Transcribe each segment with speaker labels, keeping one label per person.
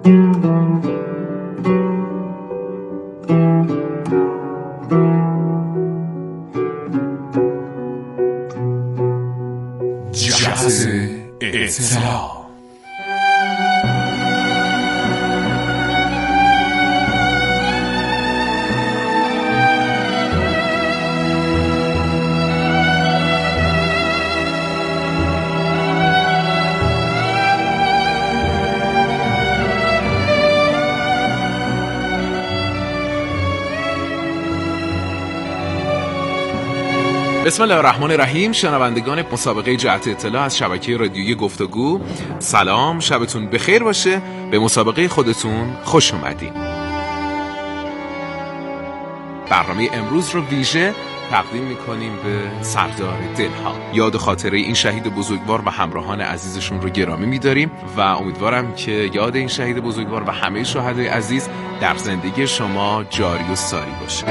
Speaker 1: جهاز اطلاع. بسم الله الرحمن الرحیم. شنوندگان مسابقه جهت اطلاع از شبکه رادیویی گفتگو، سلام، شبتون بخیر باشه. به مسابقه خودتون خوش اومدین. برنامه امروز رو ویژه تقدیم میکنیم به سردار دلها. یاد خاطره این شهید بزرگوار و همراهان عزیزشون رو گرامی میداریم و امیدوارم که یاد این شهید بزرگوار و همه شهدای عزیز در زندگی شما جاری و ساری باشه.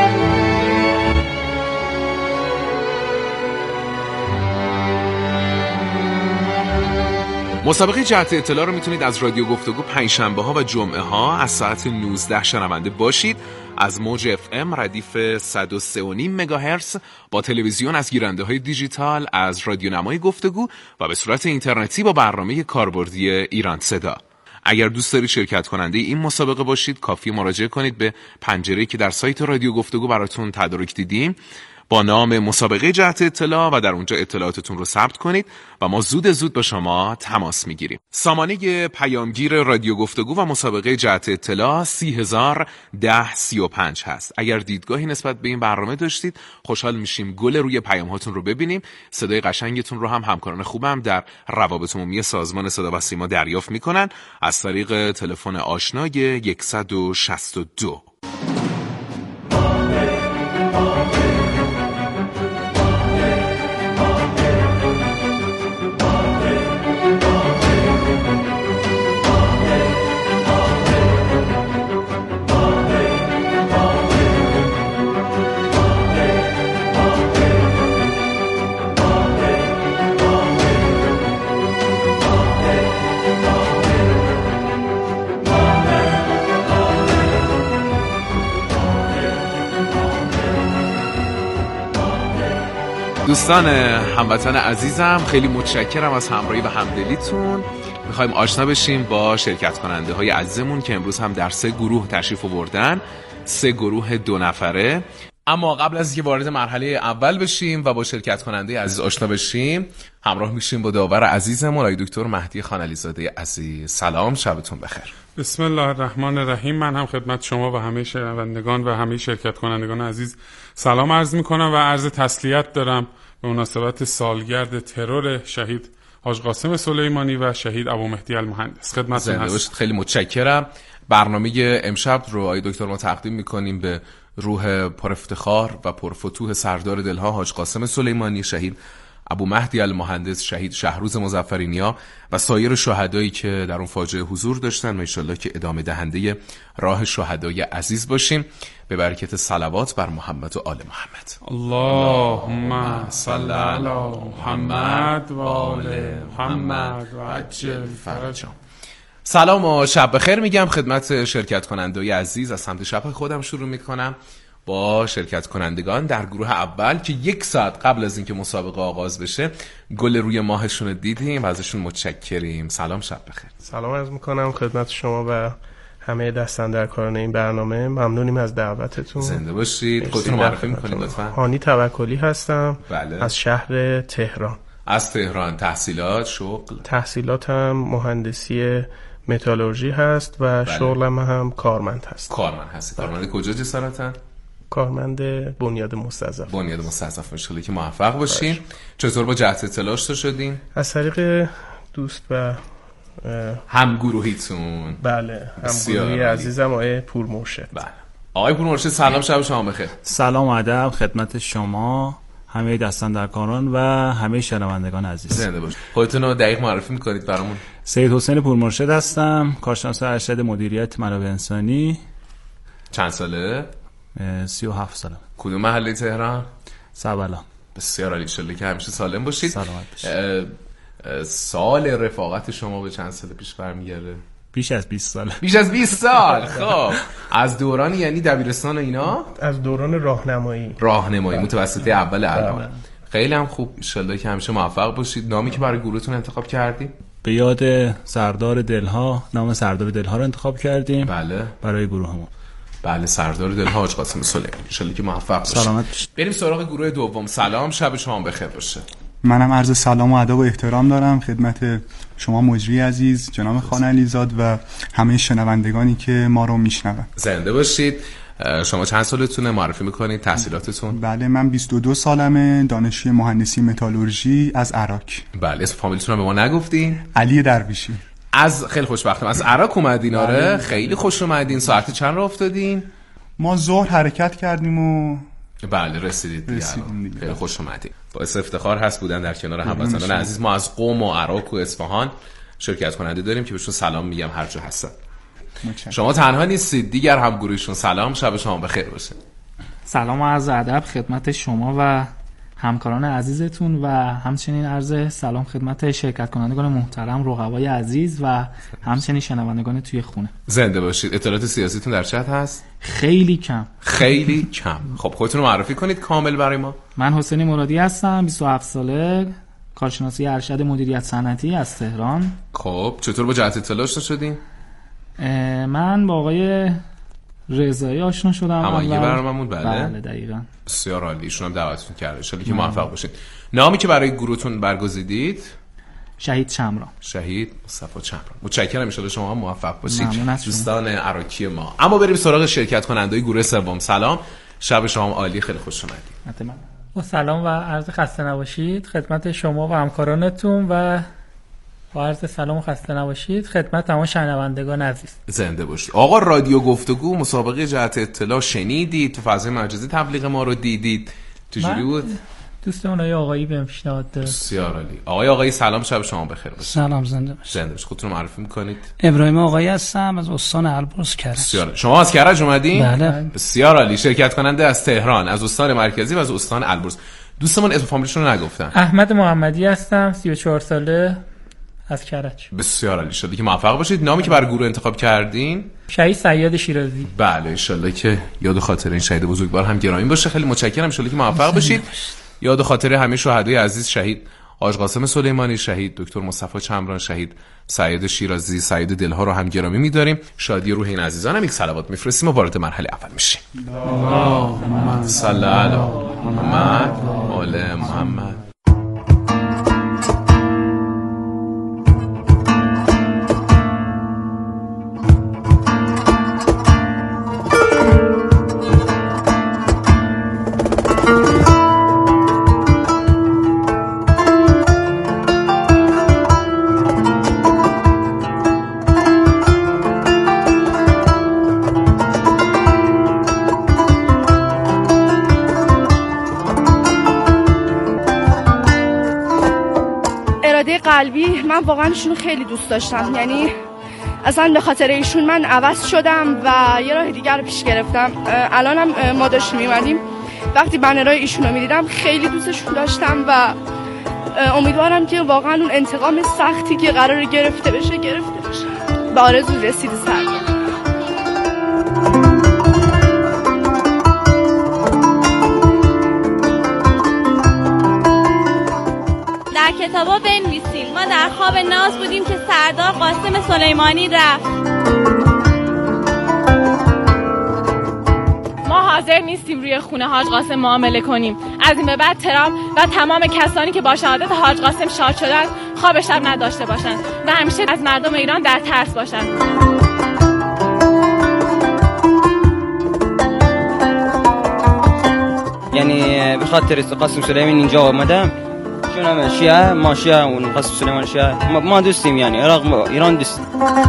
Speaker 1: مسابقه جهت اطلاع رو میتونید از رادیو گفتگو پنجشنبه ها و جمعه ها از ساعت 19 شنونده باشید. از موج FM ردیف 103.5 مگاهرتز، با تلویزیون از گیرنده های دیجیتال از رادیو نمای گفتگو و به صورت اینترنتی با برنامه کاربردی ایران صدا. اگر دوست دارید شرکت کننده این مسابقه باشید، کافی مراجعه کنید به پنجره‌ای که در سایت رادیو گفتگو براتون تدارک دیدیم با نام مسابقه جهت اطلاع و در اونجا اطلاعاتتون رو ثبت کنید و ما زود با شما تماس میگیریم. سامانه پیامگیر رادیو گفتگو و مسابقه جهت اطلاع 301035 هست. اگر دیدگاهی نسبت به این برنامه داشتید، خوشحال میشیم گل روی پیام هاتون رو ببینیم. صدای قشنگتون رو هم همکاران خوبم در روابط عمومی سازمان صدا و سیما دریافت میکنن از طریق تلفن آشنای 162. دوستان هموطن عزیزم، خیلی متشکرم از همراهی و همدلیتون. میخوایم آشنا بشیم با شرکت کننده های عزیزمون که امروز هم در 3 گروه تشریف آوردن، 3 گروه 2 نفره. اما قبل از اینکه وارد مرحله اول بشیم و با شرکت کننده عزیز آشنا بشیم، همراه میشیم با داور عزیزمون آقای دکتر مهدی خانعلی‌زاده عزیز. سلام، شبتون بخیر.
Speaker 2: بسم الله الرحمن الرحیم. من هم خدمت شما و همه شنوندگان و همه شرکت کنندگان عزیز سلام عرض میکنم و عرض تسلیت دارم به مناسبت سالگرد ترور شهید حاج قاسم سلیمانی و شهید ابو مهدی المهندس. خدمتتون هستم.
Speaker 1: خیلی متشکرم. برنامه امشب رو آقای دکتر ما تقدیم میکنیم به روح پر افتخار و پرفتوح سردار دلها حاج قاسم سلیمانی، شهید ابو مهدی المهندس، شهید شهروز مظفرینیا و سایر شهدایی که در اون فاجعه حضور داشتن و ان شاءالله که ادامه دهنده راه شهدای عزیز باشیم به برکت صلوات بر محمد و آل محمد.
Speaker 2: اللهم صل علی محمد و آل محمد و عجل فرجهم.
Speaker 1: سلام و شب بخیر میگم خدمت شرکت کنندگان عزیز. از سمت شب خودم شروع میکنم با شرکت کنندگان در گروه اول که 1 ساعت قبل از اینکه مسابقه آغاز بشه گل روی ماهشون رو دیدیم و ازشون متشکریم. سلام، شب بخیر.
Speaker 3: سلام عرض میکنم خدمت شما و همه دستاندرکاران این برنامه. ممنونیم از دعوتتون.
Speaker 1: زنده باشید. خودتون معرفی میکنید لطفاً.
Speaker 3: هانی توکلی هستم.
Speaker 1: بله.
Speaker 3: از شهر تهران.
Speaker 1: از تهران. تحصیلات، شغل؟
Speaker 3: تحصیلاتم مهندسی متالورژی هست و
Speaker 1: بله.
Speaker 3: شغلم هم کارمند هست.
Speaker 1: کارمند هستی. کارمند کجا جسارتاً؟
Speaker 3: کارمند بنیاد مستضعف.
Speaker 1: بنیاد مستضعف. انشالله که موفق باشین. چطور با جهت اطلاع آشنا شدین؟
Speaker 3: از طریق دوست و
Speaker 1: همگروهیتون.
Speaker 3: بله، همگروهی عزیزم آقای پورمرشد.
Speaker 1: بله. آقای پورمرشد سلام، شب شما بخیر.
Speaker 4: سلام و ادب خدمت شما، همه دستاندرکاران و همه شنوندگان عزیز.
Speaker 1: زنده باشید. خودتون رو دقیق معرفی میکنید برامون؟
Speaker 4: سید حسین پورمرشد هستم، کارشناس ارشد مدیریت منابع انسانی.
Speaker 1: چند ساله؟
Speaker 4: 37 ساله.
Speaker 1: کدوم محله تهران؟
Speaker 4: سبلا.
Speaker 1: بسیار عالی، انشالله که همیشه سالم باشید.
Speaker 4: سلامت باشید.
Speaker 1: سال رفاقت شما به چند سال پیش برمیگرده؟
Speaker 4: بیش از 20 سال.
Speaker 1: بیش از 20 سال. خب از دوران یعنی دبیرستان و اینا؟
Speaker 3: از دوران راهنمایی
Speaker 1: متوسطه اول الان. خیلی هم خوب، ان شاءالله که همیشه موفق باشید. نامی که برای گروهتون انتخاب کردید؟
Speaker 4: به یاد سردار دلها، نام سردار دلها رو انتخاب کردیم.
Speaker 1: بله.
Speaker 4: برای گروهمون.
Speaker 1: بله، سردار دلها حاج قاسم سلیمانی. ان شاءالله که موفق باشید.
Speaker 4: سلامت باشید.
Speaker 1: بریم سراغ گروه دوم. سلام، شب شما بخیر باشه.
Speaker 5: منم عرض سلام و ادب و احترام دارم خدمت شما مجری عزیز جناب خان علیزاد و همه شنوندگانی که ما رو میشنون.
Speaker 1: زنده باشید. شما چند سالتونه؟ معرفی میکنید تحصیلاتتون؟
Speaker 5: بله، من 22 سالمه، دانشجوی مهندسی متالورژی از عراق.
Speaker 1: بله، اسم فامیلتون رو به ما نگفتین؟
Speaker 5: علی درویشی.
Speaker 1: از خیلی خوشبختم از عراق اومدین. آره خیلی خوش اومدین. ساعت چند رو افتادین؟
Speaker 5: ما ظهر حرکت کردیم و
Speaker 1: بله رسیدید دیگه. خیلی خوش اومدین. باعث افتخار هست بودن در کنار هموطنان عزیز. ما از قم و عراق و اصفهان شرکت کننده داریم که بهشون سلام میگم هر جا هستن. شما تنها نیستید، دیگر هم گروهشون سلام، شب شما بخیر باشه.
Speaker 6: سلام و عرض ادب خدمت شما و همکاران عزیزتون و همچنین عرض سلام خدمت شرکت کنندگان محترم، رقبای عزیز و همچنین شنوندگان توی خونه.
Speaker 1: زنده باشید. اطلاعات سیاسیتون در چت هست؟
Speaker 6: خیلی کم.
Speaker 1: خب خودتون رو معرفی کنید کامل برای ما.
Speaker 6: من حسین مرادی هستم، 27 ساله، کارشناسی ارشد مدیریت صنعتی از تهران.
Speaker 1: خب چطور با جهت اطلاع آشنا شدین؟
Speaker 6: من با آقای رضایی آشنا شدم.
Speaker 1: همایه برنامه‌مون.
Speaker 6: بله دقیقاً.
Speaker 1: بسیار عالی. ایشون هم دعوتتون کرده. ان شاءالله که موفق باشید. نامی که برای گروهتون برگزیدید؟
Speaker 6: شهید چمران.
Speaker 1: شهید مصطفی چمران. متشکرم. ان شاءالله شما هم موفق باشید دوستان عراقی ما. اما بریم سراغ شرکت کننده‌های گروه سوم. سلام، شب شما عالی، خیلی خوش اومدید.
Speaker 7: با سلام و عرض خسته نباشید خدمت شما و همکارانتون و با عرض سلام و خسته نباشید خدمت تمام شنوندگان عزیز.
Speaker 1: زنده باشید. آقا رادیو گفتگو مسابقه جهت اطلاع شنیدید؟ تو فضای مجازی تبلیغ ما رو دیدید؟ چجوری بود؟
Speaker 7: دوست اونای آقایی بهم پیشنهاد داد.
Speaker 1: بسیار عالی. آقایی سلام، شب شما بخیر باشه.
Speaker 8: سلام، زنده باشید.
Speaker 1: زنده باشید. خودتون رو معرفی میکنید؟
Speaker 8: ابراهیم آقایی هستم از استان البرز کرج.
Speaker 1: بسیار. شما از کرج اومدین؟
Speaker 8: بله.
Speaker 1: بسیار عالی. شرکت کننده از تهران، از استان مرکزی و از استان البرز. دوستمون اسم فامیلشون رو نگفتن.
Speaker 7: احمد محمدی هستم، 34 ساله، از کرج.
Speaker 1: بسیار عالی. شده که موفق باشید. نامی که برای گروه انتخاب کردین؟
Speaker 7: شهید سیاد شیرازی.
Speaker 1: بله، ان شاءالله که یاد خاطر این شهید بزرگوار هم گرامی باشه. خیلی متشکرم. ان شاءالله که موفق باشید. یاد خاطر همه شهدای عزیز، شهید حاج قاسم سلیمانی، شهید دکتر مصطفی چمران، شهید سیاد شیرازی، سیاد دلها رو هم گرامی می‌داریم. شادی روح این عزیزان هم یک صلوات می‌فرستیم و وارد مرحله اول میشیم. اللهم صل علی محمد و آل محمد.
Speaker 9: قلبی من واقعا ایشونو خیلی دوست داشتم، یعنی اصلا به خاطر ایشون من عوض شدم و یه راه دیگر رو پیش گرفتم. الانم ما داشتیم می‌اومدیم، وقتی بنرهای ایشونو می‌دیدم خیلی دوستشون داشتم و امیدوارم که واقعا اون انتقام سختی که قراره گرفته بشه به آرزو رسید سر.
Speaker 10: در کتابا بنویسیم ما در خواب ناز بودیم که سردار قاسم سلیمانی رفت.
Speaker 11: ما حاضر نیستیم روی خونه حاج قاسم معامله کنیم. از این به بعد ترام و تمام کسانی که با شهادت حاج قاسم شاد شدن خواب شب نداشته باشند و همیشه از مردم ایران در ترس باشند.
Speaker 12: یعنی به خاطر قاسم سلیمانی اینجا آمدم، چون هم شیعه، ما شیعه، اون قاسم سلیمانی شیعه، ما دوستیم، یعنی عراق با ایران دوستیم.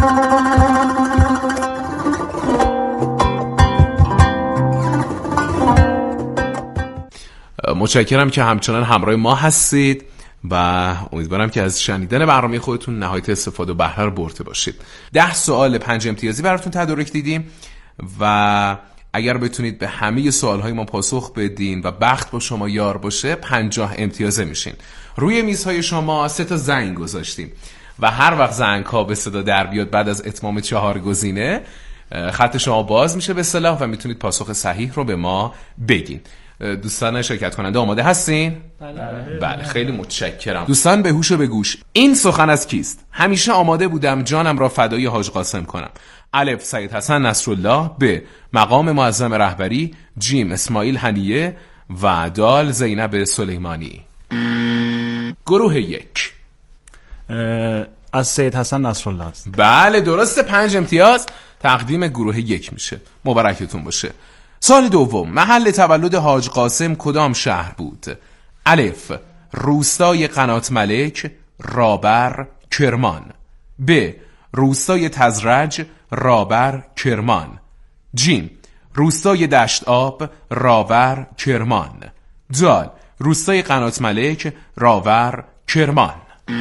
Speaker 1: متشکرم که همچنان همراه ما هستید و امیدوارم که از شنیدن برنامه خودتون نهایت استفاده و بهره رو برده باشید. 10 سوال 5 امتیازی براتون تدارک دیدیم و اگر بتونید به همه سوالهای ما پاسخ بدین و بخت با شما یار باشه 50 امتیازه میشین. روی میزهای شما 3 تا زنگ گذاشتیم و هر وقت زنگ‌ها به صدا در بیاد بعد از اتمام 4 گزینه خط شما باز میشه به اصطلاح و میتونید پاسخ صحیح رو به ما بگین. دوستان شرکت کننده آماده هستین؟ بله خیلی متشکرم. دوستان به هوش و به گوش، این سخن از کیست؟ همیشه آماده بودم جانم را فدای حاج قاسم کنم. الف سید حسن نصرالله، ب مقام معظم رهبری، جیم اسماعیل هنیه و دال زینب سلیمانی. گروه 1
Speaker 4: از سید حسن نصرالله است.
Speaker 1: بله درسته، 5 امتیاز تقدیم گروه 1 میشه. مبارکتون باشه. سال دوم، محل تولد حاج قاسم کدام شهر بود؟ الف روستای قنات ملک، رابر، کرمان. ب روستای تزرج، رابر، کرمان. جیم روستای دشت آب، راور، کرمان. دال روستای قنات ملک، راور، کرمان.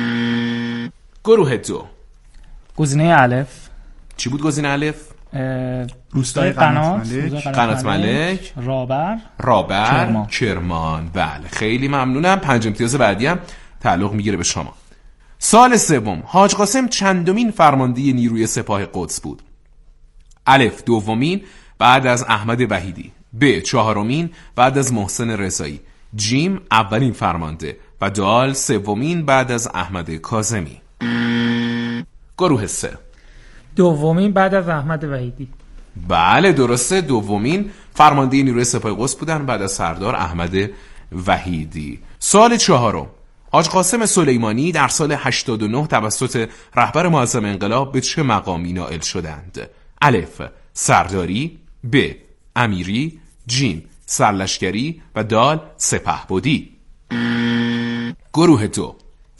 Speaker 1: گروه 2
Speaker 6: گزینه الف.
Speaker 1: چی بود گزینه الف؟
Speaker 6: روستای
Speaker 1: قنات ملک، رابر، کرمان. بله خیلی ممنونم. 5 امتیاز بعدی هم تعلق میگیره به شما. سال سوم، حاج قاسم چندمین فرمانده نیروی سپاه قدس بود؟ الف دومین بعد از احمد وحیدی، ب چهارمین بعد از محسن رضایی، جیم اولین فرمانده و دال سومین بعد از احمد کاظمی. گروه 3
Speaker 7: دومین بعد از احمد وحیدی.
Speaker 1: بله درسته، دومین فرمانده نیروی سپاه قدس بودن بعد از سردار احمد وحیدی. سال چهارم، حاج قاسم سلیمانی در سال 89 توسط رهبر معظم انقلاب به چه مقامی نائل شدند؟ الف سرداری، ب امیری، جیم سرلشکری و دال سپهبدی. گروه 2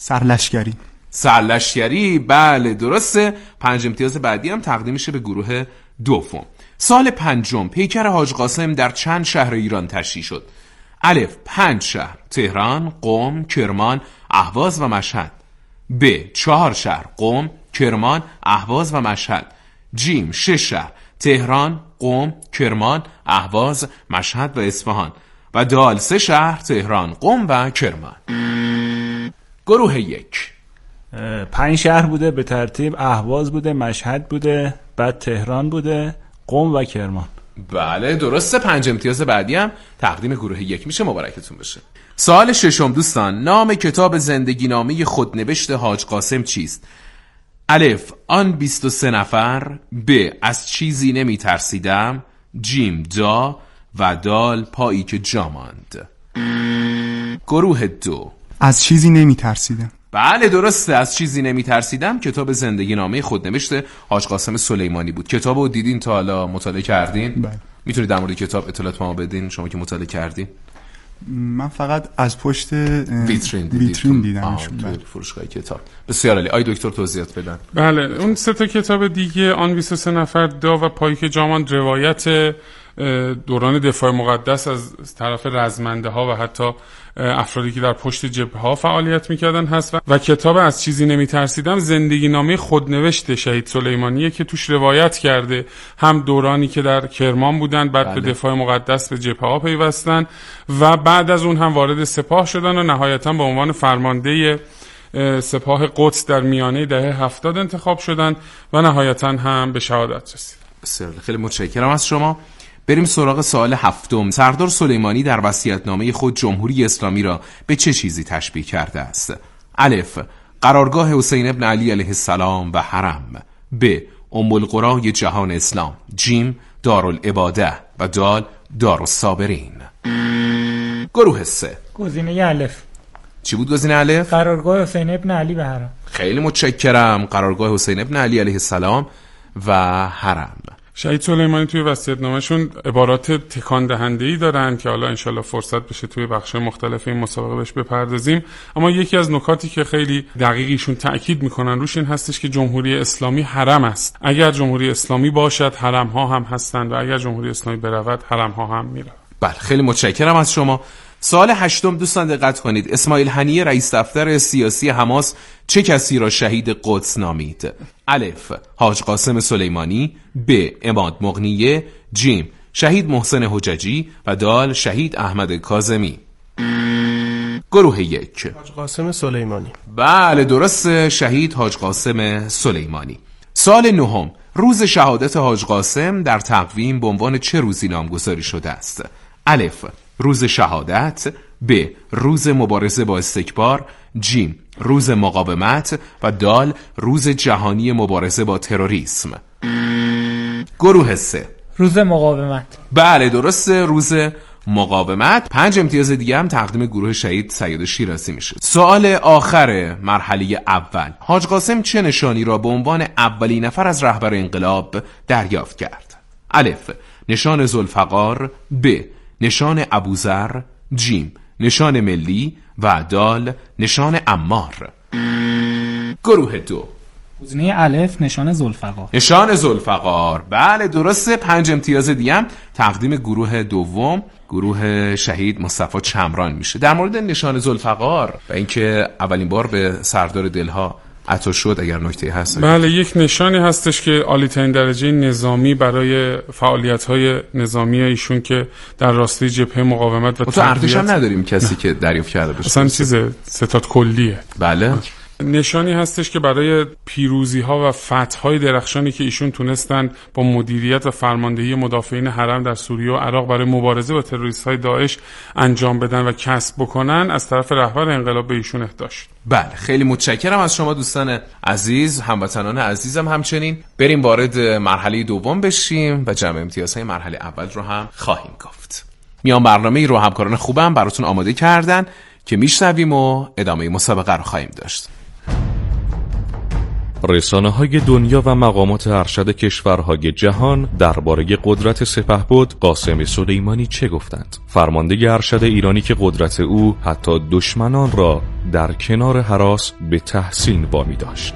Speaker 1: سرلشکری. بله درسته، 5 امتیاز بعدی هم تقدیم میشه به گروه دوم. سال پنجم، پیکر حاج قاسم در چند شهر ایران تشییع شد؟ الف 5 شهر، تهران، قم، کرمان، اهواز و مشهد. ب 4 شهر، قم، کرمان، اهواز و مشهد. جیم 6 شهر، تهران، قم، کرمان، اهواز، مشهد و اصفهان. و دال 3 شهر، تهران، قم و کرمان. گروه 1
Speaker 4: 5 شهر بوده به ترتیب، اهواز بوده، مشهد بوده، بعد تهران بوده، قم و کرمان.
Speaker 1: بله درسته، 5 امتیاز بعدی هم تقدیم گروه 1 میشه. مبارکتون بشه. سوال ششم دوستان، نام کتاب زندگی نامه خودنوشت حاج قاسم چیست؟ الف آن 23 نفر، ب از چیزی نمی ترسیدم، جیم دا و دال پایی که جا ماند. گروه 2
Speaker 5: از چیزی نمی ترسیدم.
Speaker 1: بله درسته، از چیزی نمی ترسیدم کتاب زندگی نامه خودنوشت حاج قاسم سلیمانی بود. کتاب رو دیدین تا حالا مطالعه کردین؟
Speaker 5: بله.
Speaker 1: میتونید در مورد کتاب اطلاعات ما بدین شما که مطالعه کردین؟
Speaker 5: من فقط از پشت
Speaker 1: ویترین
Speaker 5: دیدم
Speaker 1: توی فروشگاه کتاب. بسیار عالی. آی دکتر توضیحات بدن.
Speaker 2: بله اون 3 تا کتاب دیگه، آن 23 نفر، دا و پایی که جا ماند، روایت دوران دفاع مقدس از طرف رزمنده ها و حتی افرادی که در پشت جبهه ها فعالیت میکردن هست و کتاب از چیزی نمیترسیدم زندگی نامه خودنوشت شهید سلیمانیه که توش روایت کرده هم دورانی که در کرمان بودن، بعد به دفاع مقدس به جبهه ها پیوستن و بعد از اون هم وارد سپاه شدن و نهایتا به عنوان فرمانده سپاه قدس در میانه دهه 70 انتخاب شدن و نهایتا هم به شهادت رسیدن.
Speaker 1: بسیار خیلی متشکرم از شما. بریم سراغ سوال هفتم. سردار سلیمانی در وصیت‌نامه خود جمهوری اسلامی را به چه چیزی تشبیه کرده است؟ الف قرارگاه حسین ابن علی علیه السلام و حرم، ب ام القرای جهان اسلام، جیم دارالعباده و دال دارالصابرین. گروه 3
Speaker 7: گزینه الف.
Speaker 1: چی بود گزینه الف؟
Speaker 7: قرارگاه حسین ابن علی و حرم.
Speaker 1: خیلی متشکرم. قرارگاه حسین ابن علی علیه السلام و حرم.
Speaker 2: شهید سلیمانی توی وصیت‌نامه‌شون عبارات تکان دهنده‌ای دارن که حالا انشالله فرصت بشه توی بخش‌های مختلف این مسابقه بهش بپردازیم، اما یکی از نکاتی که خیلی دقیقیشون تأکید میکنن روش این هستش که جمهوری اسلامی حرم است. اگر جمهوری اسلامی باشد حرم‌ها هم هستند و اگر جمهوری اسلامی برود حرم‌ها هم میرود.
Speaker 1: بله خیلی متشکرم از شما. سوال هشتم دوستان دقت کنید. اسماعیل هنیه رئیس دفتر سیاسی حماس چه کسی را شهید قدس نامید؟ الف حاج قاسم سلیمانی، ب عماد مغنیه، جیم شهید محسن حججی و دال شهید احمد کاظمی. گروه 1
Speaker 3: حاج قاسم سلیمانی.
Speaker 1: بله درست، شهید حاج قاسم سلیمانی. سال 9، روز شهادت حاج قاسم در تقویم به عنوان چه روزی نامگذاری شده است؟ الف، روز شهادت، ب، روز مبارزه با استکبار، ج، روز مقاومت و دال، روز جهانی مبارزه با تروریسم. گروه 3
Speaker 7: روز مقاومت.
Speaker 1: بله درسته، روز مقاومت. 5 امتیاز دیگه هم تقدیم گروه شهید سید شیرازی میشه. سوال آخر مرحله اول، حاج قاسم چه نشانی را به عنوان اولین نفر از رهبر انقلاب دریافت کرد؟ الف، نشان ذوالفقار، ب، نشان ابوذر، ج، نشان ملی و دال، نشان عمار. گروه 2
Speaker 6: گزینه الف، نشان ذوالفقار.
Speaker 1: نشان ذوالفقار، بله درسته. 5 امتیاز دیگه هم تقدیم گروه دوم، گروه شهید مصطفی چمران میشه. در مورد نشان ذوالفقار و اینکه اولین بار به سردار دلها عطا شد اگر نکته هست؟
Speaker 2: بله، یک نشانی هستش که عالی‌ترین درجه نظامی برای فعالیت‌های نظامی ایشون که در راستای جبهه مقاومت و
Speaker 1: تو ارتش هم نداریم کسی که دریافت کرده باشه.
Speaker 2: اصلا چیز ستاد کلیه.
Speaker 1: بله.
Speaker 2: نشانی هستش که برای پیروزی‌ها و فتح‌های درخشانی که ایشون تونستن با مدیریت و فرماندهی مدافعین حرم در سوریه و عراق برای مبارزه با تروریست‌های داعش انجام بدن و کسب بکنن، از طرف رهبر انقلاب به ایشون اهدا شد.
Speaker 1: بله، خیلی متشکرم از شما دوستان عزیز، هموطنان عزیزم. همچنین بریم وارد مرحله دوم بشیم و جمع امتیازهای مرحله اول رو هم خواهیم گفت. میان برنامه‌ای رو همکاران خوبم براتون آماده کردن که میشنویم و ادامه مسابقه رو خواهیم داشت.
Speaker 13: رسانه‌های دنیا و مقامات ارشد کشورهای جهان درباره قدرت سپهبد قاسم سلیمانی چه گفتند؟ فرمانده ارشد ایرانی که قدرت او حتی دشمنان را در کنار هراس به تحسین وامی داشت.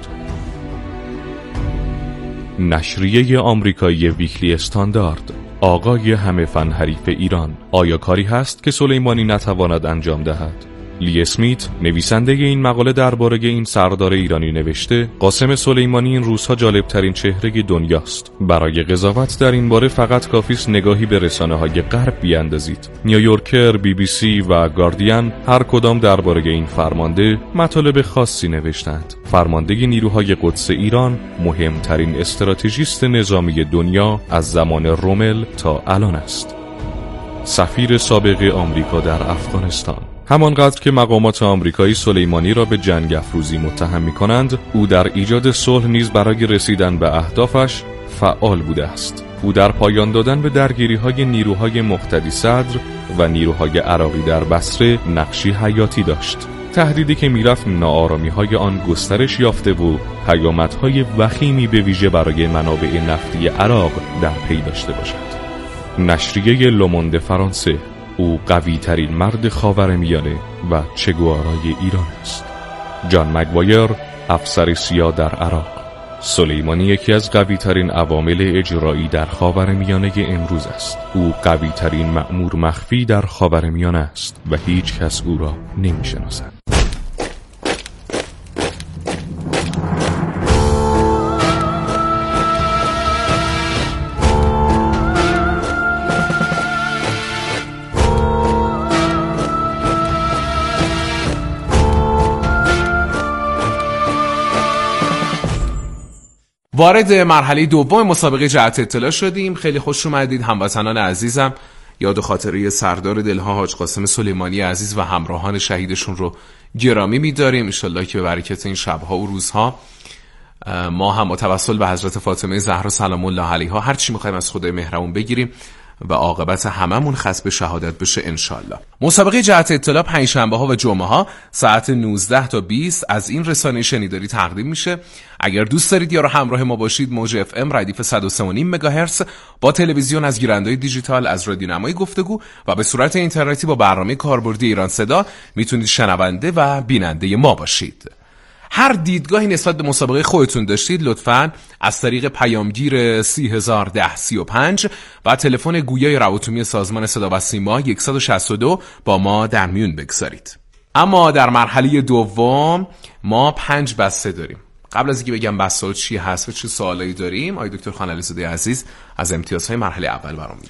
Speaker 13: نشریه آمریکایی ویکلی استاندارد: آقای همه فن حریف ایران، آیا کاری هست که سلیمانی نتواند انجام دهد؟ لی اسمیت نویسنده این مقاله درباره این سردار ایرانی نوشته: قاسم سلیمانی این روزها جالبترین چهره دنیاست. برای قضاوت در این باره فقط کافی است نگاهی به رسانه‌های غرب بیاندازید. نیویورکر، BBC و گاردین هر کدام درباره این فرمانده مطالب خاصی نوشتند. فرمانده نیروهای قدس ایران مهمترین استراتژیست نظامی دنیا از زمان رومل تا الان است. سفیر سابق آمریکا در افغانستان: همانقدر که مقامات آمریکایی سلیمانی را به جنگ افروزی متهم می‌کنند، او در ایجاد صلح نیز برای رسیدن به اهدافش فعال بوده است. او در پایان دادن به درگیری‌های نیروهای مقتدی صدر و نیروهای عراقی در بصره نقشی حیاتی داشت. تهدیدی که میرفت ناآرامی‌های آن گسترش یافته و پیامدهای وخیمی به ویژه برای منابع نفتی عراق در پی داشته باشد. نشریه لوموند فرانسه: او قوی ترین مرد خاورمیانه و چگوارای ایران است. جان مگوایر، افسر سیاه در عراق: سلیمانی یکی از قوی ترین عوامل اجرایی در خاورمیانه امروز است. او قوی ترین مأمور مخفی در خاورمیانه است و هیچ کس او را نمی شناسد.
Speaker 1: وارد مرحله دوم مسابقه جهت اطلاع شدیم. خیلی خوش اومدید هموطنان عزیزم. یاد و خاطره سردار دلها حاج قاسم سلیمانی عزیز و همراهان شهیدشون رو گرامی می‌داریم. ان شاءالله که به برکت این شب‌ها و روزها ما هم توسل به حضرت فاطمه زهرا سلام الله علیها هر چی می‌خوایم از خدای مهربون بگیریم و عاقبت هممون ختم به شهادت بشه ان شاءالله. مسابقه جهت اطلاع پنجشنبه‌ها و جمعه‌ها ساعت 19 تا 20 از این رسانه شنیداری تقدیم میشه. اگر دوست دارید یا را همراه ما باشید، موج اف ام ردیف 103.5 مگاهرتز با تلویزیون از گیرنده‌های دیجیتال از رادیو نمای گفتگو و به صورت اینترنتی با برنامه کاربردی ایران صدا میتونید شنونده و بیننده ما باشید. هر دیدگاهی نسبت به مسابقه خودتون داشتید لطفاً از طریق پیامگیر 301035 و تلفن گویای رواتومی سازمان صدا و سیما 162 با ما در میون بگذارید. اما در مرحله دوم ما 5 بسته داریم. قبل از اینکه بگم بسته ها چی هست و چه سوالایی داریم، آقای دکتر خان علیزاده عزیز از امتیازهای مرحله اول برام میگه.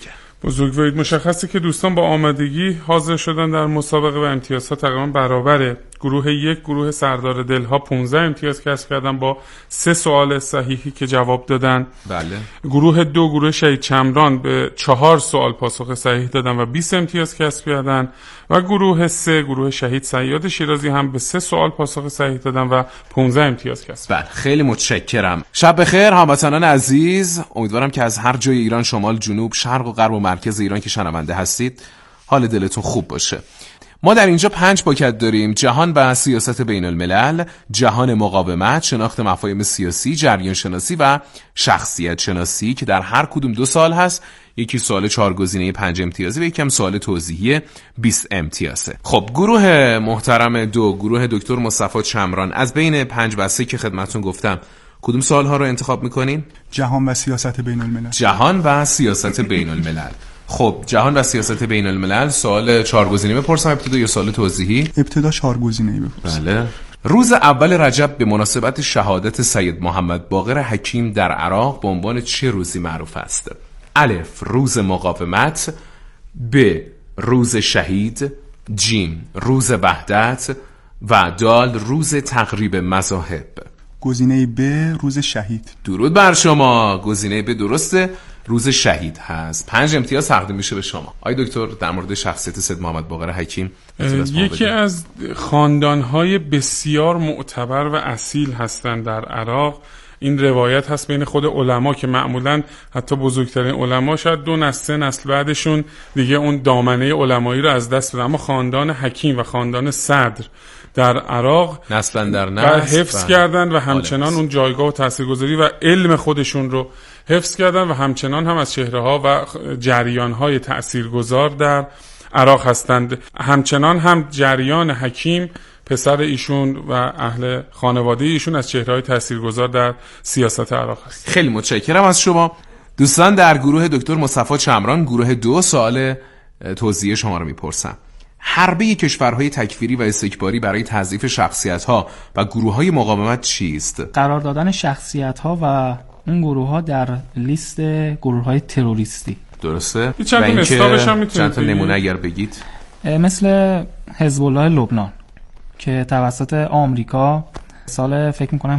Speaker 2: بزرگوارید. مشخصه که دوستان با آمادگی حاضر شدن در مسابقه و امتیازها تقریبا برابره. گروه 1 گروه سردار دلها 15 امتیاز کسب کردن با 3 سوال صحیحی که جواب دادن.
Speaker 1: بله.
Speaker 2: گروه 2 گروه شهید چمران به 4 سوال پاسخ صحیح دادن و 20 امتیاز کسب کردن و گروه 3 گروه شهید صیاد شیرازی هم به 3 سوال پاسخ صحیح دادن و 15 امتیاز کسب.
Speaker 1: بله، خیلی متشکرم. شب بخیر هموطنان عزیز. امیدوارم که از هر جای ایران، شمال، جنوب، شرق و غرب و مرکز ایران که شنونده هستید حال دلتون خوب باشه. ما در اینجا 5 پاکت داریم: جهان و سیاست بین الملل، جهان مقاومت، شناخت مفاهیم سیاسی، جریان شناسی و شخصیت شناسی که در هر کدوم 2 سال هست. یکی سوال 4 گزینه 5 امتیازی و یکم سوال توضیحی 20 امتیازه. خب گروه محترم 2 گروه دکتر مصطفی چمران، از بین 5 بسته که خدمتتون گفتم کدوم سوال ها رو انتخاب میکنین؟
Speaker 5: جهان و سیاست بین الملل.
Speaker 1: جهان و سیاست بین الملل. خب جهان و سیاست بین الملل، سوال 4 گزینه بپرسم ابتدا یا سوال توضیحی؟
Speaker 5: ابتدا 4 گزینه بپرسم.
Speaker 1: بله. روز اول رجب به مناسبت شهادت سید محمد باقر حکیم در عراق به عنوان چه روزی معروف است؟ الف روز مقاومت، ب روز شهید، جیم روز وحدت و دال روز تقریب مذاهب.
Speaker 5: گزینه ب روز شهید.
Speaker 1: درود بر شما. گزینه ب درسته، روز شهید هست. 5 امتیاز تقدیم میشه به شما. آی دکتر در مورد شخصیت سید محمد باقر حکیم
Speaker 2: یکی از خاندان‌های بسیار معتبر و اصیل هستند در عراق. این روایت هست بین خود علما که معمولاً حتی بزرگترین علما شاید 2 نسل 3 نسل بعدشون دیگه اون دامنه علمایی رو از دست بدن، اما خاندان حکیم و خاندان صدر در عراق
Speaker 1: نسل در نسل
Speaker 2: حفظ کردن و همچنان اون جایگاه و تاثیرگذاری و علم خودشون رو حفظ کردن و همچنان هم از چهره‌ها و جریان‌های تاثیرگذار در عراق هستند. همچنان هم جریان حکیم پسر ایشون و اهل خانواده ایشون از چهره‌های تاثیرگذار در سیاست عراق هست.
Speaker 1: خیلی متشکرم از شما. دوستان در گروه دکتر مصطفی چمران گروه 2 سوال توضیح شما رو میپرسم. حربه کشورهای تکفیری و استکباری برای تضعیف شخصیت‌ها و گروه‌های مقاومت چیست؟
Speaker 6: قرار دادن شخصیت‌ها و اون گروه‌ها در لیست گروه‌های تروریستی.
Speaker 1: درسته؟
Speaker 2: چند تا مثالش هم میتونید
Speaker 1: چند تا نمونه اگر بگید.
Speaker 6: مثل حزب الله لبنان که توسط آمریکا سال فکر میکنم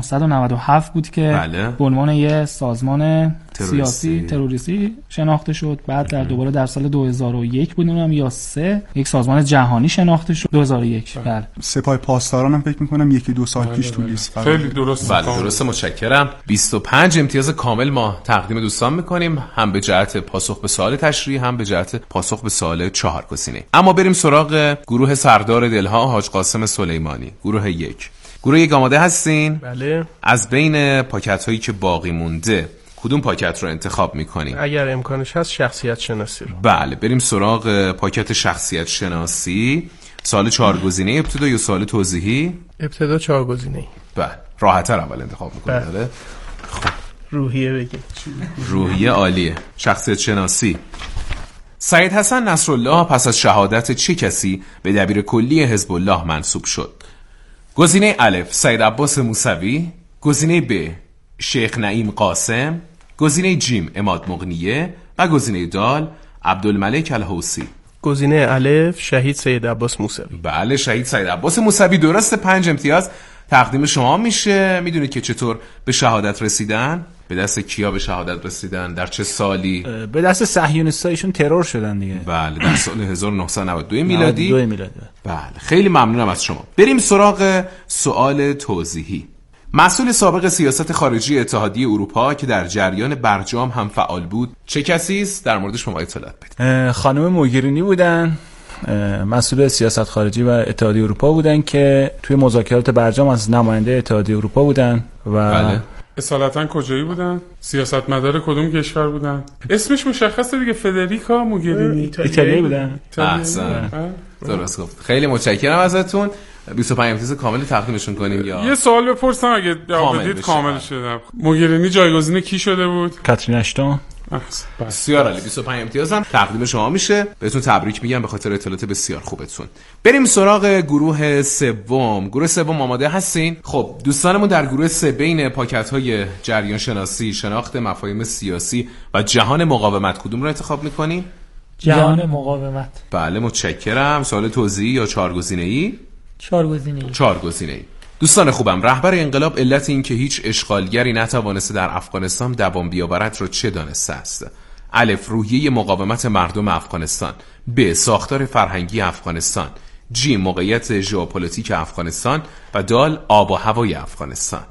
Speaker 6: 1997 بود که به عنوان یه سازمان سیاسی تروریستی شناخته شد. بعد در دوباره در سال 2001 بود اونم یا 3 یک سازمان جهانی شناخته شد 2001. بله.
Speaker 5: سپاه پاسداران هم فکر میکنم 1-2 سال پیش تو لیست قرار.
Speaker 2: خیلی درسته.
Speaker 1: بله درسته، متشکرم. 25 امتیاز کامل ما تقدیم دوستان میکنیم، هم به جهت پاسخ به سوال تشریح هم به جهت پاسخ به سوال 4 گزینه. اما بریم سراغ گروه سردار دلها حاج قاسم سلیمانی. گروه 1 گروه 1 آماده هستین؟
Speaker 3: بله.
Speaker 1: از بین پاکت هایی که باقی مونده کدوم پاکت رو انتخاب میکنین؟
Speaker 3: اگر امکانش هست شخصیت شناسی رو.
Speaker 1: بله بریم سراغ پاکت شخصیت شناسی. سوال 4 گزینه ابتدا یا سوال توضیحی؟
Speaker 3: ابتدا 4 گزینه.
Speaker 1: بله راحت‌تر اول انتخاب میکنید.
Speaker 3: بله. خب روحیه بگیم.
Speaker 1: روحیه عالیه. شخصیت شناسی. سید حسن نصرالله پس از شهادت چه کسی به دبیر کلی حزب الله منصوب شد؟ گزینه الف سید عباس موسوی، گزینه ب شیخ نعیم قاسم، گزینه جیم عماد مغنیه و گزینه دال عبدالملک الحوثی.
Speaker 3: گزینه الف شهید سید عباس موسوی.
Speaker 1: بله شهید سید عباس موسوی درسته. 5 امتیاز تقدیم شما میشه. میدونید که چطور به شهادت رسیدن؟ به دست کیا به شهادت رسیدن؟ در چه سالی؟
Speaker 4: به دست صهیونیستایشون ترور شدن دیگه.
Speaker 1: بله در سال 1992 میلادی.
Speaker 4: 92 میلادی.
Speaker 1: بله خیلی ممنونم از شما. بریم سراغ سوال توضیحی. مسئول سابق سیاست خارجی اتحادیه اروپا که در جریان برجام هم فعال بود چه کسی است؟ در موردش شما اطلاعات بدید.
Speaker 4: خانم موگرینی بودن، مسئول سیاست خارجی و اتحادیه اروپا بودن که توی مذاکرات برجام از نماینده اتحادیه اروپا بودن و
Speaker 1: بله.
Speaker 2: اصالتا کجایی بودن؟ سیاستمدار کدوم کشور بودن؟ اسمش مشخصه دیگه، فدریکا موگرینی.
Speaker 4: ایتالیایی بودن.
Speaker 1: احسن درست گفت. خیلی متشکرم ازتون. 25 امتیاز کامل تقدیمشون کنیم یا
Speaker 2: یه سوال بپرسم اگه جواب بدید کامل شده. موگرینی جایگزین کی شده بود؟
Speaker 4: کاترین اشتون.
Speaker 1: بسیار عالی. 25 امتیاز هم تقدیم شما میشه. بهتون تبریک میگم به خاطر اطلاعات بسیار خوبتون. بریم سراغ گروه سوم. گروه سوم آماده هستین؟ خب دوستانمون در گروه سه بین پاکت‌های جریان شناسی، شناخت مفاهیم سیاسی و جهان مقاومت کدوم رو انتخاب می‌کنین؟
Speaker 7: جهان مقاومت.
Speaker 1: بله متشکرم. سوال توضیحی یا چهارگزینه‌ای؟ چهارگزینه‌ای. دوستان خوبم، رهبر انقلاب علت این که هیچ اشغالگری نتوانسته در افغانستان دوام بیاورد را چه دانسته است؟ الف روحیه مقاومت مردم افغانستان، ب ساختار فرهنگی افغانستان، ج موقعیت ژئوپلیتیک افغانستان و دال آب و هوای افغانستان.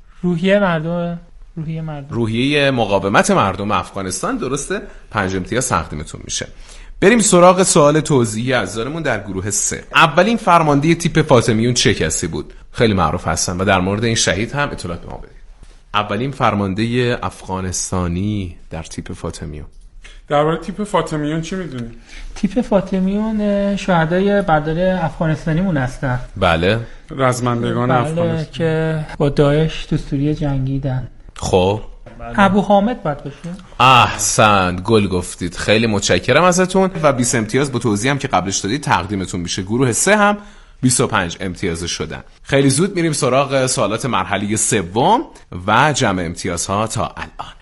Speaker 1: روحیه مقاومت مردم افغانستان درسته. 5 امتیاز تقدیمتون میشه. بریم سراغ سوال توضیحی از دارمون در گروه 3. اولین فرمانده تیپ فاطمیون چه کسی بود؟ خیلی معروف هستن و در مورد این شهید هم اطلاعات به ما بدید. اولین فرمانده افغانستانی در تیپ فاطمیون.
Speaker 2: درباره تیپ فاطمیون چی میدونی؟
Speaker 7: تیپ فاطمیون شهدای بردار افغانستانیمون هستن.
Speaker 1: بله.
Speaker 2: رزمندگان افغانستان
Speaker 7: که با داعش تو سوریه جنگیدن.
Speaker 1: خب
Speaker 7: ابو حامد باید باشه.
Speaker 1: احسنت، گل گفتید. خیلی متشکرم ازتون و 20 امتیاز با توضیحی هم که قبلش دادید تقدیمتون میشه. گروه 3 هم 25 امتیاز شدن. خیلی زود میریم سراغ سوالات مرحله سوم و جمع امتیازها تا الان.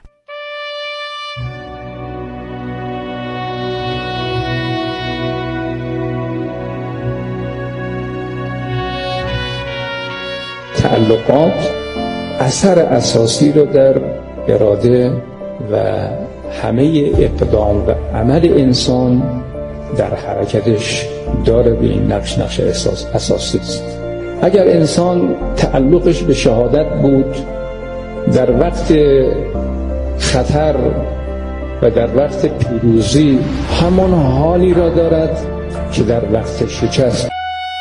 Speaker 14: تعلقات اثر اساسی رو در اراده و همه اقدام و عمل انسان در حرکتش داره. به این نقش اساسی است. اگر انسان تعلقش به شهادت بود، در وقت خطر و در وقت پیروزی همان حالی را دارد که در وقت شکست.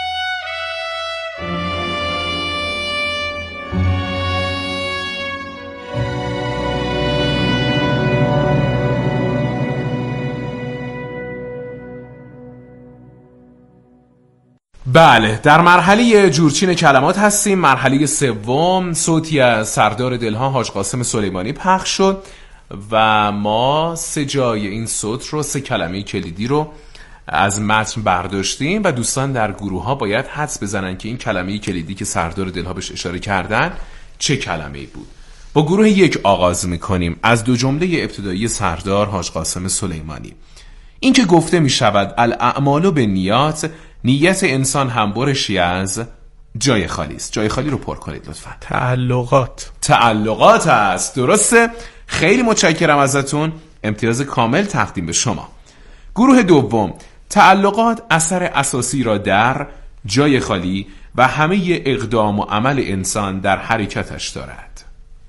Speaker 1: بله، در مرحله جورچین کلمات هستیم. مرحله سوم. صوتی از سردار دلها حاج قاسم سلیمانی پخش شد و ما 3 جای این صوت رو 3 کلمه کلیدی رو از متن برداشتیم و دوستان در گروه ها باید حدس بزنن که این کلمه کلیدی که سردار دلها بهش اشاره کردن چه کلمه‌ای بود. با گروه 1 آغاز میکنیم از 2 جمله ابتدایی سردار حاج قاسم سلیمانی. این که گفته می شود الاعمال بالنیات، نیت انسان هم برشی از جای خالی است. جای خالی رو پر کنید لطفا. تعلقات است. درسته. خیلی متشکرم ازتون. امتیاز کامل تقدیم به شما. گروه دوم. تعلقات اثر اساسی را در جای خالی و همه اقدام و عمل انسان در حرکتش دارد.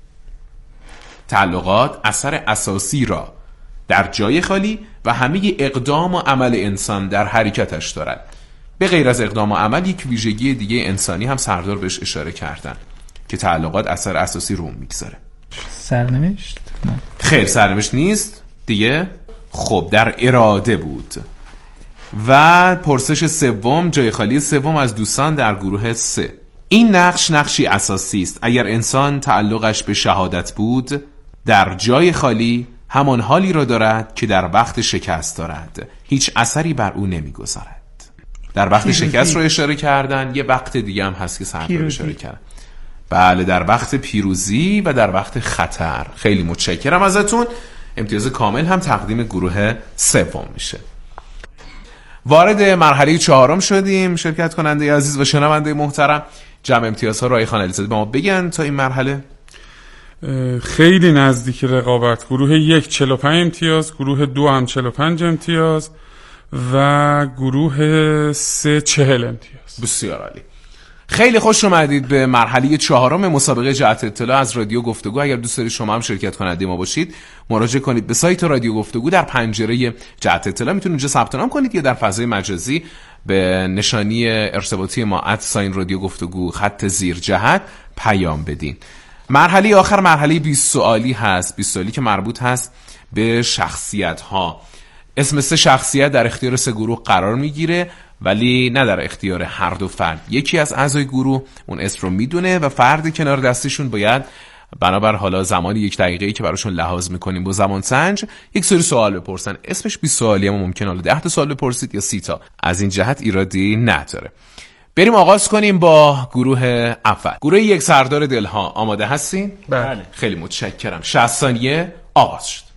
Speaker 1: تعلقات اثر اساسی را در جای خالی و همه اقدام و عمل انسان در حرکتش دارد. به غیر از اقدام و عمل یک ویژگی دیگه انسانی هم سردار بهش اشاره کردن که تعلقات اثر اساسی رو میگذاره.
Speaker 6: سرنوشت؟
Speaker 1: خیر، سرنوشت نیست دیگه. خب در اراده بود. و پرسش سوم، جای خالی سوم از دوستان در گروه 3. این نقشی اساسی است. اگر انسان تعلقش به شهادت بود، در جای خالی همان حالی را دارد که در وقت شکست دارد. هیچ اثری بر او نمیگذارد. در وقت شکست رو اشاره کردن. یه وقت دیگه هم هست که سردار اشاره کردن. بله، در وقت پیروزی و در وقت خطر. خیلی متشکرم ازتون. امتیاز کامل هم تقدیم گروه 3 میشه. وارد مرحله 4 شدیم. شرکت کننده عزیز و شنونده محترم، جمع امتیازها رو آقای خانعلیزاده به ما بگن تا این مرحله.
Speaker 2: خیلی نزدیک رقابت. گروه 1 45 امتیاز، گروه 2 هم 45 امتیاز و گروه 3 40 امتیاز.
Speaker 1: بسیار عالی. خیلی خوش اومدید به مرحله 4 مسابقه جهت اطلاع از رادیو گفتگو. اگر دوست دارید شما هم شرکت کننده ما باشید، مراجعه کنید به سایت رادیو گفتگو. در پنجره جهت اطلاع میتونید اونجا ثبت نام کنید یا در فضای مجازی به نشانی ارتباطی ما @رادیو گفتگو خط زیر جهت پیام بدین. مرحله آخر مرحله 20 سوالی هست. 20 سوالی که مربوط هست به شخصیت ها. اسم 3 شخصیت در اختیار 3 گروه قرار میگیره ولی نه در اختیار هر دو فرد. یکی از اعضای گروه اون اسم رو میدونه و فرد کنار دستشون باید بنابر حالا زمان 1 دقیقه‌ای که براشون لحاظ میکنیم با زمان سنج یک سری سوال بپرسن. اسمش 20 سوالی، اما ممکن حالا 10 تا سوال بپرسید یا 30 تا. از این جهت ایرادی نداره. بریم آغاز کنیم با گروه اول. گروه یک سردار دلها، آماده هستین؟
Speaker 3: بله.
Speaker 1: خیلی متشکرم. 60 ثانیه آغاز شد.